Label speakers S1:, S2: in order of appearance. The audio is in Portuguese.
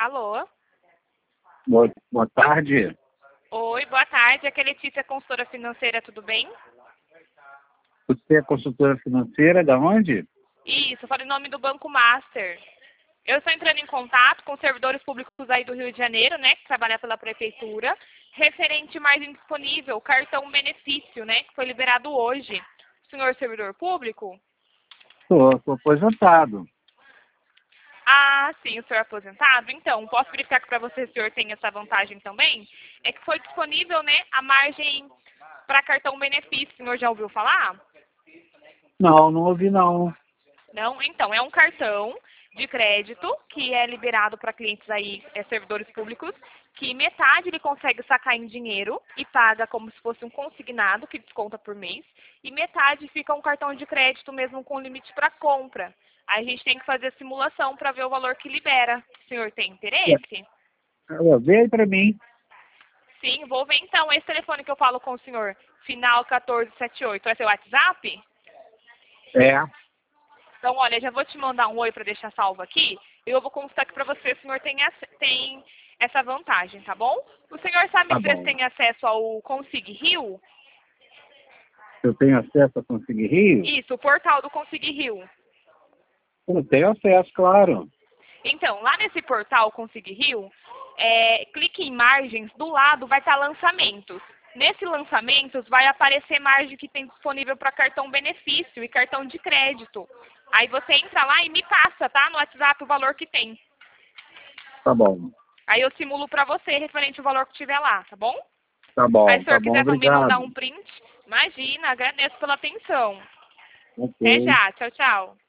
S1: Alô?
S2: Boa tarde.
S1: Oi, boa tarde. Aqui é Letícia, consultora financeira, tudo bem?
S2: Você é consultora financeira da onde?
S1: Isso, eu falo em nome do Banco Master. Eu estou entrando em contato com servidores públicos aí do Rio de Janeiro, né, que trabalham pela prefeitura, referente margem disponível, cartão benefício, né, que foi liberado hoje. Senhor servidor público?
S2: Sou aposentado.
S1: Ah, sim, o senhor é aposentado? Então, posso verificar aqui para você se o senhor tem essa vantagem também? É que foi disponível, né, a margem para cartão benefício. O senhor já ouviu falar?
S2: Não ouvi não.
S1: Não? Então, é um cartão de crédito que é liberado para clientes aí, servidores públicos, que metade ele consegue sacar em dinheiro e paga como se fosse um consignado, que desconta por mês, e metade fica um cartão de crédito mesmo com limite para compra. Aí a gente tem que fazer a simulação para ver o valor que libera. O senhor tem interesse?
S2: Vê aí pra mim.
S1: Sim, vou ver então. Esse telefone que eu falo com o senhor, final 1478, é seu WhatsApp?
S2: É.
S1: Então, olha, já vou te mandar um oi para deixar salvo aqui. Eu vou consultar aqui para você se o senhor tem essa vantagem, tá bom? O senhor sabe
S2: Tá
S1: dizer se
S2: bom.
S1: tem acesso ao Consig Rio?
S2: Eu tenho acesso a Conseguir Rio?
S1: Isso, o portal do Consig Rio.
S2: Eu tenho acesso, claro.
S1: Então, lá nesse portal Consig Rio, clique em margens, do lado vai estar lançamentos. Nesse lançamentos vai aparecer margem que tem disponível para cartão benefício e cartão de crédito. Aí você entra lá e me passa, tá? No WhatsApp o valor que tem.
S2: Tá bom.
S1: Aí eu simulo para você referente ao valor que tiver lá, tá bom?
S2: Tá
S1: Aí
S2: bom,
S1: se o
S2: tá
S1: senhor
S2: bom.
S1: quiser também mandar
S2: Obrigado.
S1: um print, imagina, agradeço pela atenção. Até
S2: Ok.
S1: já, tchau, tchau.